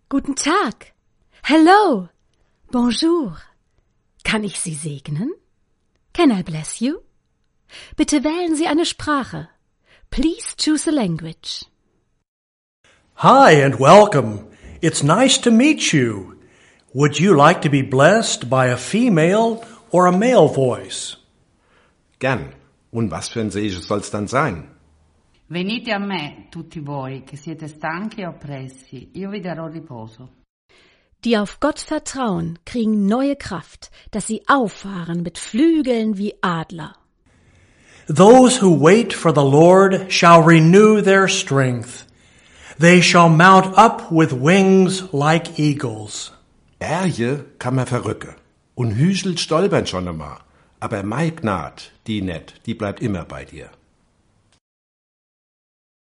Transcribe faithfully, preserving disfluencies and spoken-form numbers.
Guten Tag. Hello. Bonjour. Kann ich Sie segnen? Can I bless you? Bitte wählen Sie eine Sprache. Please choose a language. Hi and welcome. It's nice to meet you. Would you like to be blessed by a female or a male voice? Gern. Und was für ein Segen soll's dann sein? Venite a me, tutti voi, che siete stanchi e oppressi, io vi darò riposo. Die auf Gott vertrauen, kriegen neue Kraft, dass sie auffahren mit Flügeln wie Adler. Those who wait for the Lord shall renew their strength. They shall mount up with wings like eagles. Berge kann man verrücken. Und Hügel stolpern schon einmal. Aber mei Gnad, die net, die bleibt immer bei dir.